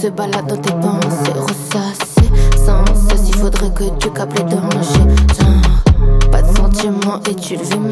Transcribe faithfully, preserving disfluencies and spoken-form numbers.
te balades dans tes pensées, ressassées sans cesse, il faudrait que tu captes les dangers. Genre, pas de sentiments et tu le vis